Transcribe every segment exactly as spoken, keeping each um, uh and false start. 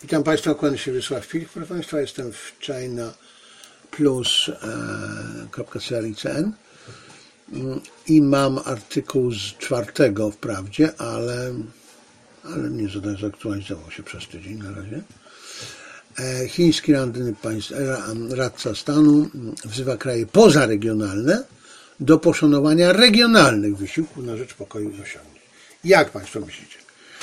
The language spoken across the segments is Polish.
Witam Państwa, kłaniam się Wiesław Filip. Proszę Państwa, jestem w china plus kropka c l i c n i mam artykuł z czwartego wprawdzie, ale, ale nie zaktualizował się przez tydzień na razie. Chiński ranny radca stanu wzywa kraje pozaregionalne do poszanowania regionalnych wysiłków na rzecz pokoju i osiągnięć. Jak Państwo myślicie?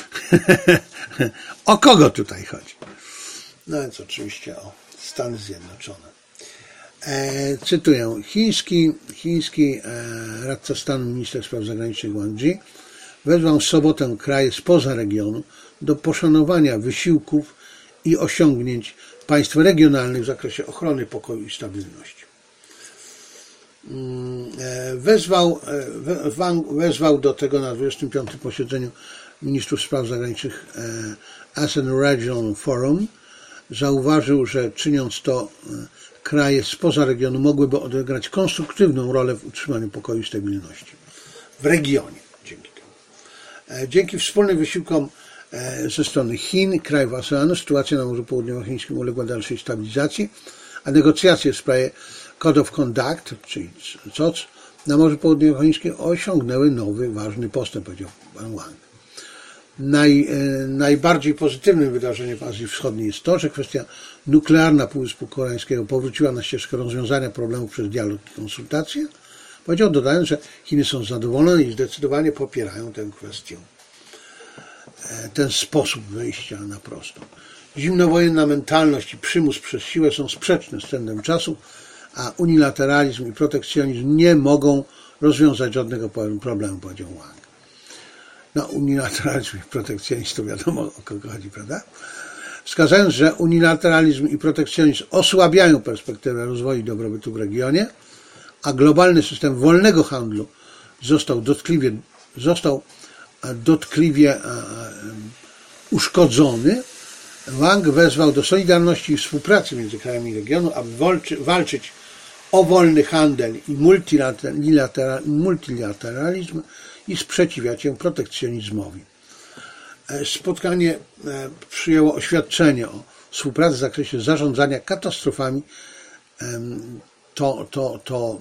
O kogo tutaj chodzi? No więc oczywiście o Stany Zjednoczone. E, cytuję. Chiński, chiński e, radca stanu, minister spraw zagranicznych Wang Yi wezwał w sobotę kraje spoza regionu do poszanowania wysiłków i osiągnięć państw regionalnych w zakresie ochrony pokoju i stabilności. Wezwał, wezwał do tego na dwudziestym piątym posiedzeniu ministrów spraw zagranicznych ASEAN Regional Forum. Zauważył, że czyniąc to kraje spoza regionu mogłyby odegrać konstruktywną rolę w utrzymaniu pokoju i stabilności w regionie. Dzięki temu. Dzięki wspólnym wysiłkom ze strony Chin, krajów ASEANu, sytuacja na Morzu Południowochińskim uległa dalszej stabilizacji, a negocjacje w sprawie Code of Conduct, czyli C O C, na Morzu Południowochińskim osiągnęły nowy, ważny postęp, powiedział pan Wang. Naj, najbardziej pozytywnym wydarzeniem w Azji Wschodniej jest to, że kwestia nuklearna Półwyspu Koreańskiego powróciła na ścieżkę rozwiązania problemów przez dialog i konsultacje. Powiedział, dodając, że Chiny są zadowolone i zdecydowanie popierają tę kwestię, ten sposób wyjścia na prostą. Zimnowojenna mentalność i przymus przez siłę są sprzeczne z trendem czasu, a unilateralizm i protekcjonizm nie mogą rozwiązać żadnego problemu, powiedział Wang. No, unilateralizm i protekcjonizm to wiadomo, o kogo chodzi, prawda? Wskazując, że unilateralizm i protekcjonizm osłabiają perspektywę rozwoju i dobrobytu w regionie, a globalny system wolnego handlu został dotkliwie, został dotkliwie uszkodzony, Wang wezwał do solidarności i współpracy między krajami regionu, aby walczyć o wolny handel i multilateralizm i sprzeciwiać się protekcjonizmowi. Spotkanie przyjęło oświadczenie o współpracy w zakresie zarządzania katastrofami. To, to, to,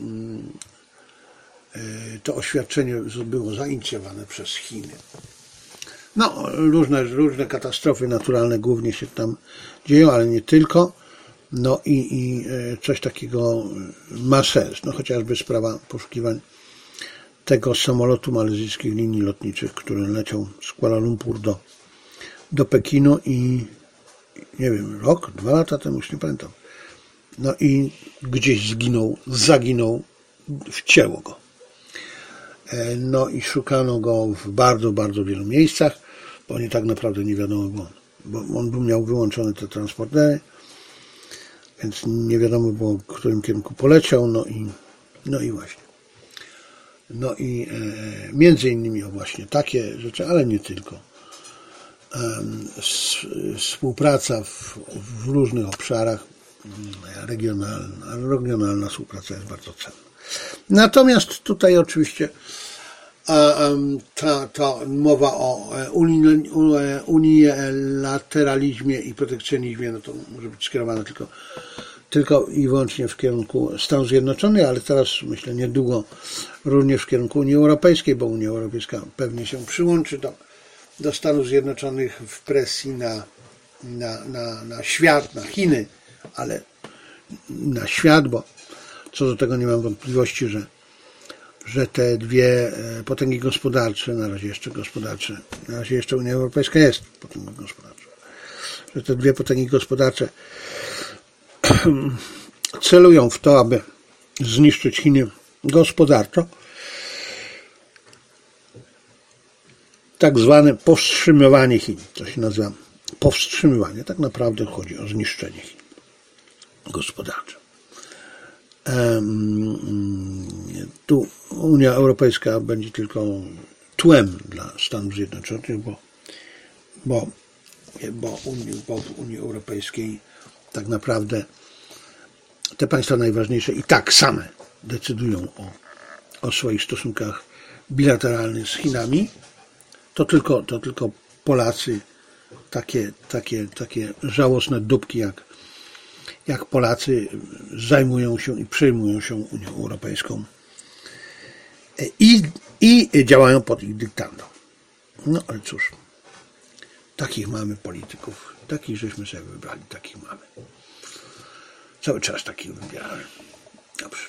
to oświadczenie było zainicjowane przez Chiny. No, różne, różne katastrofy naturalne głównie się tam dzieją, ale nie tylko. No i, i coś takiego ma sens. No, chociażby sprawa poszukiwań tego samolotu malezyjskich linii lotniczych, który leciał z Kuala Lumpur do, do Pekinu i nie wiem, rok, dwa lata temu, już nie pamiętam. No i gdzieś zginął, zaginął, wcięło go. No i szukano go w bardzo, bardzo wielu miejscach, bo nie tak naprawdę nie wiadomo było, bo on miał wyłączone te transportery, więc nie wiadomo było, w którym kierunku poleciał, no i, no i właśnie. No i e, między innymi o właśnie takie rzeczy, ale nie tylko. E, współpraca w, w różnych obszarach, regionalna, regionalna współpraca jest bardzo cenna. Natomiast tutaj oczywiście ta, ta mowa o unilateralizmie i protekcjonizmie, no to może być skierowana tylko, tylko i wyłącznie w kierunku Stanów Zjednoczonych, ale teraz myślę niedługo również w kierunku Unii Europejskiej, bo Unia Europejska pewnie się przyłączy do, do Stanów Zjednoczonych w presji na, na, na, na świat, na Chiny, ale na świat, bo co do tego nie mam wątpliwości, że, że te dwie potęgi gospodarcze, na razie jeszcze gospodarcze, na razie jeszcze Unia Europejska jest potęgą gospodarczą, że te dwie potęgi gospodarcze celują w to, aby zniszczyć Chiny gospodarczo, tak zwane powstrzymywanie Chin, to się nazywa powstrzymywanie, tak naprawdę chodzi o zniszczenie Chin gospodarcze. Tu Unia Europejska będzie tylko tłem dla Stanów Zjednoczonych, bo, bo, bo, Unii, bo w Unii Europejskiej tak naprawdę te państwa najważniejsze i tak same decydują o, o swoich stosunkach bilateralnych z Chinami. To tylko, to tylko Polacy takie, takie, takie żałosne dupki jak, jak Polacy zajmują się i przejmują się Unią Europejską i, i działają pod ich dyktando. No ale cóż, takich mamy polityków, takich żeśmy sobie wybrali, takich mamy. Cały czas takich wybieramy. Dobrze.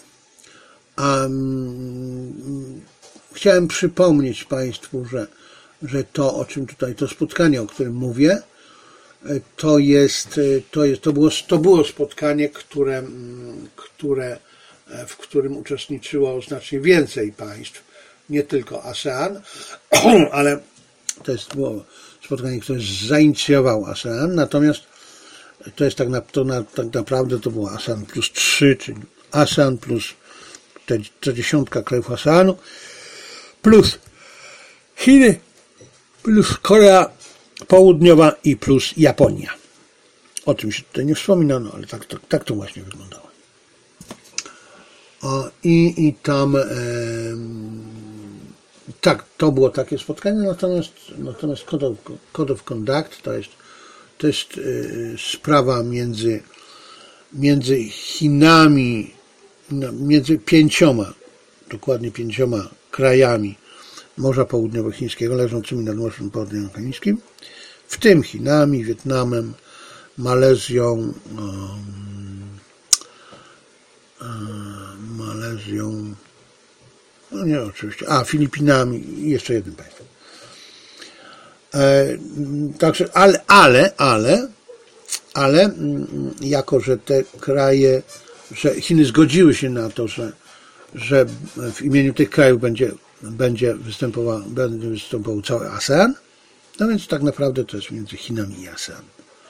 Um, chciałem przypomnieć Państwu, że, że to, o czym tutaj, to spotkanie, o którym mówię, to jest, to jest, to było, to było spotkanie, które, które, w którym uczestniczyło znacznie więcej państw, nie tylko ASEAN, ale to jest było spotkanie, które zainicjował ASEAN, natomiast to jest tak, na, to na, tak naprawdę to było ASEAN plus trzy, czyli ASEAN plus te, te dziesiątka krajów ASEANu, plus Chiny, plus Korea Południowa i plus Japonia. O czym się tutaj nie wspominano, ale tak, tak, tak to właśnie wyglądało. O, i, I tam e, tak, to było takie spotkanie, natomiast, natomiast Code of, Code of Conduct to jest, to jest e, sprawa między, między Chinami, no, między pięcioma, dokładnie pięcioma krajami Morza Południowochińskiego leżącymi nad Morzem Południowochińskim, w tym Chinami, Wietnamem, Malezją, um, um, Malezją, no nie oczywiście, a Filipinami i jeszcze jednym państwem. E, także, ale, ale, ale, ale, jako że te kraje, że Chiny zgodziły się na to, że, że w imieniu tych krajów będzie, będzie występował, będzie występował cały ASEAN, no więc tak naprawdę to jest między Chinami i ASEAN.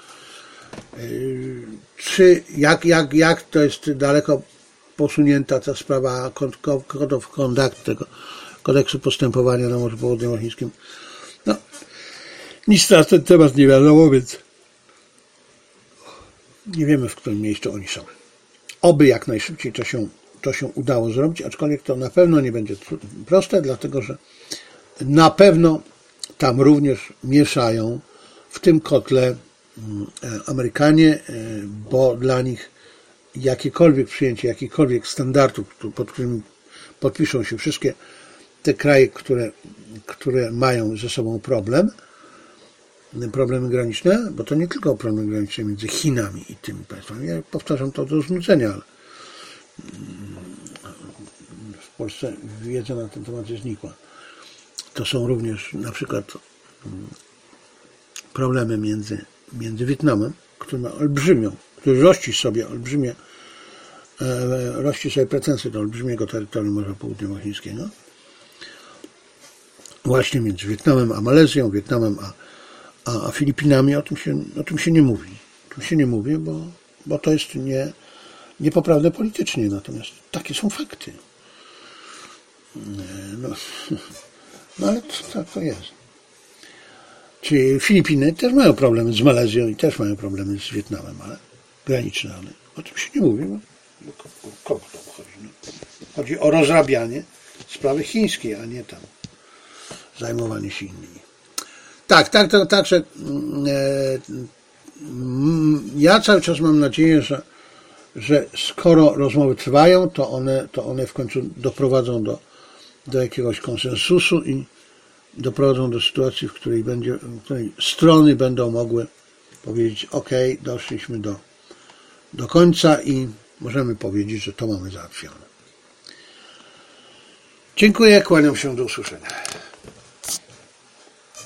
Czy, jak, jak, jak to jest daleko posunięta ta sprawa Code of Conduct, tego kodeksu postępowania na Morzu Południowochińskim? No, nic na ten temat nie wiadomo, więc nie wiemy, w którym miejscu oni są. Oby jak najszybciej to się, to się udało zrobić, aczkolwiek to na pewno nie będzie proste, dlatego że na pewno tam również mieszają w tym kotle Amerykanie, bo dla nich jakiekolwiek przyjęcie, jakichkolwiek standardów, pod którymi podpiszą się wszystkie te kraje, które, które mają ze sobą problem, problemy graniczne, bo to nie tylko problemy graniczne między Chinami i tymi państwami. Ja powtarzam to do znudzenia, ale w Polsce wiedza na ten temat jest znikła. To są również na przykład problemy między, między Wietnamem, który ma olbrzymią, który rości sobie olbrzymie, e, rości sobie pretensje do olbrzymiego terytorium Morza Południowochińskiego. Właśnie między Wietnamem a Malezją, Wietnamem a, a, a Filipinami, o tym się, o tym się nie mówi. O tym się nie mówi, bo, bo to jest nie, niepoprawne politycznie, natomiast takie są fakty. No, no ale tak to jest. Czyli Filipiny też mają problemy z Malezją i też mają problemy z Wietnamem, ale graniczne, ale o tym się nie mówi, bo, bo kogo to chodzi? No? Chodzi o rozrabianie sprawy chińskiej, a nie tam zajmowanie się innymi. Tak, tak, tak, tak, że e, ja cały czas mam nadzieję, że, że skoro rozmowy trwają, to one, to one w końcu doprowadzą do, do jakiegoś konsensusu i doprowadzą do sytuacji, w której, będzie, w której strony będą mogły powiedzieć: OK, doszliśmy do, do końca i możemy powiedzieć, że to mamy załatwione. Dziękuję, kłaniam się, do usłyszenia.